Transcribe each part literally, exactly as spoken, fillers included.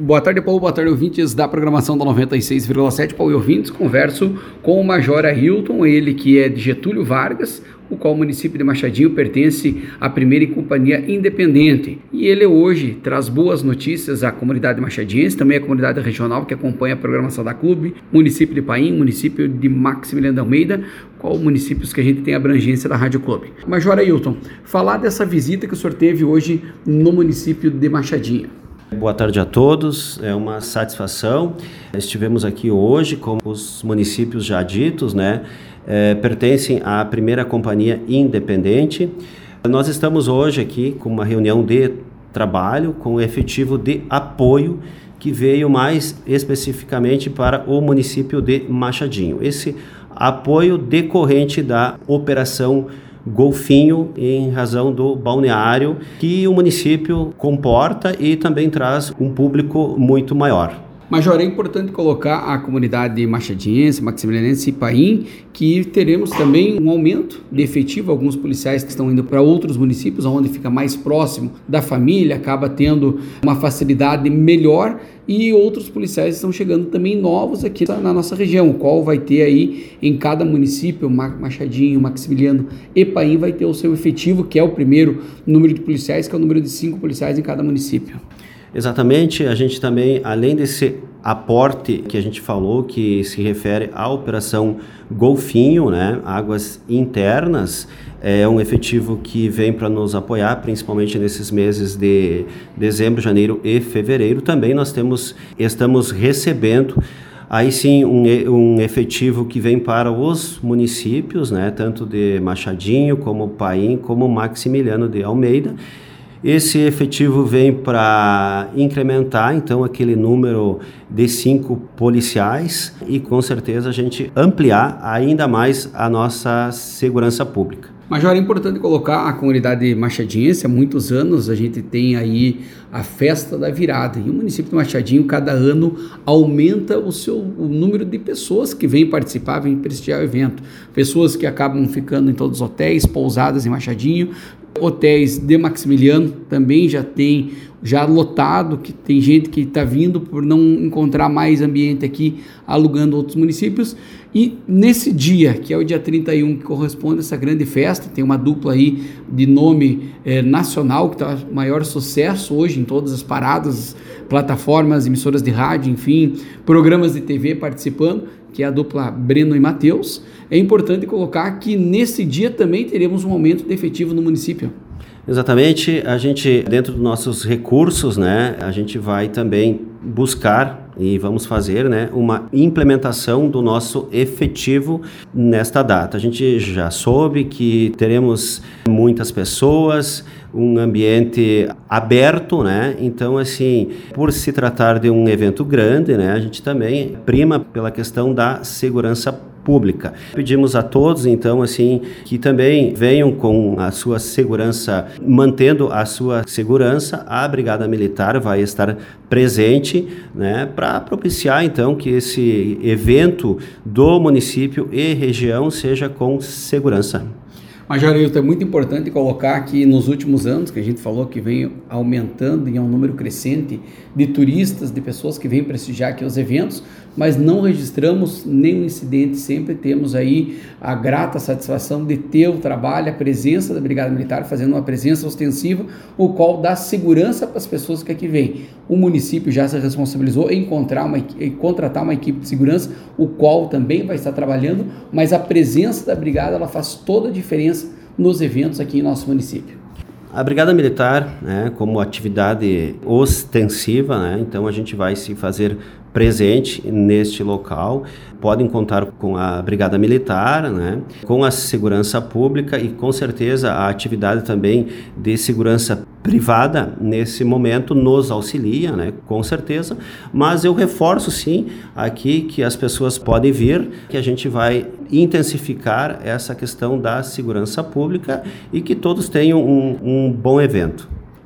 Boa tarde, Paulo. Boa tarde, ouvintes da programação da noventa e seis vírgula sete. Paulo e ouvintes, converso com o Major Ailton, ele que é de Getúlio Vargas, o qual o município de Machadinho pertence à primeira companhia independente. E ele hoje traz boas notícias à comunidade machadiense, também à comunidade regional que acompanha a programação da clube, município de Paim, município de Maximiliano de Almeida, qual municípios que a gente tem abrangência da Rádio Clube. Major Ailton, falar dessa visita que o senhor teve hoje no município de Machadinho. Boa tarde a todos, é uma satisfação. Estivemos aqui hoje, como os municípios já ditos, né, é, pertencem à primeira companhia independente. Nós estamos hoje aqui com uma reunião de trabalho com o efetivo de apoio que veio mais especificamente para o município de Machadinho. Esse apoio decorrente da operação Golfinho, em razão do balneário que o município comporta e também traz um público muito maior. Major, é importante colocar a comunidade machadiense, maximilianense e Paim, que teremos também um aumento de efetivo, alguns policiais que estão indo para outros municípios, onde fica mais próximo da família, acaba tendo uma facilidade melhor, e outros policiais estão chegando também novos aqui na nossa região, o qual vai ter aí em cada município, Machadinho, Maximiliano e Paim, vai ter o seu efetivo, que é o primeiro número de policiais, que é o número de cinco policiais em cada município. Exatamente, a gente também, além desse aporte que a gente falou, que se refere à operação Golfinho, né, águas internas, é um efetivo que vem para nos apoiar, principalmente nesses meses de dezembro, janeiro e fevereiro. Também nós temos, estamos recebendo aí sim um, um efetivo que vem para os municípios, né, tanto de Machadinho, como Paim, como Maximiliano de Almeida. Esse efetivo vem para incrementar, então, aquele número de cinco policiais e, com certeza, a gente ampliar ainda mais a nossa segurança pública. Major, é importante colocar a comunidade machadiense, há muitos anos a gente tem aí a festa da virada, e o município de Machadinho cada ano aumenta o seu o número de pessoas que vêm participar, vêm prestigiar o evento, pessoas que acabam ficando em todos os hotéis, pousadas em Machadinho, hotéis de Maximiliano também já tem já lotado, que tem gente que está vindo por não encontrar mais ambiente aqui, alugando outros municípios. E nesse dia, que é o dia trinta e um, que corresponde a essa grande festa, tem uma dupla aí de nome eh, nacional, que está maior sucesso hoje em todas as paradas, plataformas, emissoras de rádio, enfim, programas de T V participando, que é a dupla Breno e Matheus. É importante colocar que nesse dia também teremos um aumento de efetivo no município. Exatamente, a gente, dentro dos nossos recursos, né, a gente vai também buscar e vamos fazer, né, uma implementação do nosso efetivo nesta data. A gente já soube que teremos muitas pessoas, um ambiente aberto, né? Então, assim, por se tratar de um evento grande, né, a gente também prima pela questão da segurança pública. Pedimos a todos, então, assim, que também venham com a sua segurança, mantendo a sua segurança. A Brigada Militar vai estar presente, né, para propiciar, então, que esse evento do município e região seja com segurança. Major Ailton, é muito importante colocar que nos últimos anos, que a gente falou que vem aumentando em um número crescente de turistas, de pessoas que vêm prestigiar aqui os eventos, mas não registramos nenhum incidente, sempre temos aí a grata satisfação de ter o trabalho, a presença da Brigada Militar, fazendo uma presença ostensiva, o qual dá segurança para as pessoas que aqui vêm. O município já se responsabilizou em, encontrar uma, em contratar uma equipe de segurança, o qual também vai estar trabalhando, mas a presença da Brigada ela faz toda a diferença nos eventos aqui em nosso município. A Brigada Militar, né, como atividade ostensiva, né, então a gente vai se fazer presente neste local. Podem contar com a Brigada Militar, né, com a segurança pública e com certeza a atividade também de segurança privada nesse momento nos auxilia, né, com certeza, mas eu reforço sim aqui que as pessoas podem vir, que a gente vai intensificar essa questão da segurança pública e que todos tenham um, um bom evento.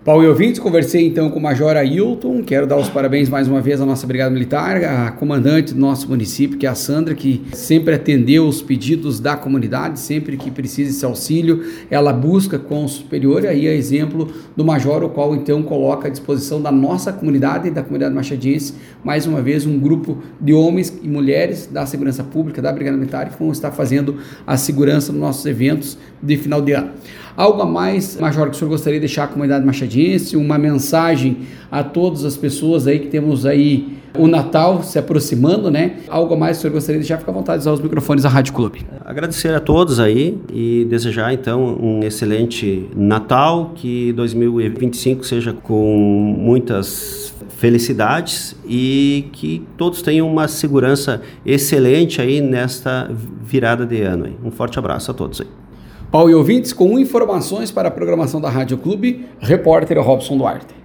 Paulo e ouvintes, conversei então com o Major Ailton, quero dar os parabéns mais uma vez à nossa Brigada Militar, a comandante do nosso município, que é a Sandra, que sempre atendeu os pedidos da comunidade, sempre que precisa esse auxílio, ela busca com o superior, aí é exemplo do Major, o qual então coloca à disposição da nossa comunidade e da comunidade machadiense, mais uma vez um grupo de homens e mulheres da segurança pública, da Brigada Militar, que vão estar fazendo a segurança nos nossos eventos de final de ano. Algo a mais, Major, que o senhor gostaria de deixar à comunidade machadiense, uma mensagem a todas as pessoas aí que temos aí o Natal se aproximando, né? Algo a mais que o senhor gostaria de deixar, fica à vontade de usar os microfones da Rádio Clube. Agradecer a todos aí e desejar então um excelente Natal, que dois mil e vinte e cinco seja com muitas felicidades e que todos tenham uma segurança excelente aí nesta virada de ano aí. Um forte abraço a todos aí. Paulo e ouvintes, com informações para a programação da Rádio Clube, repórter Robson Duarte.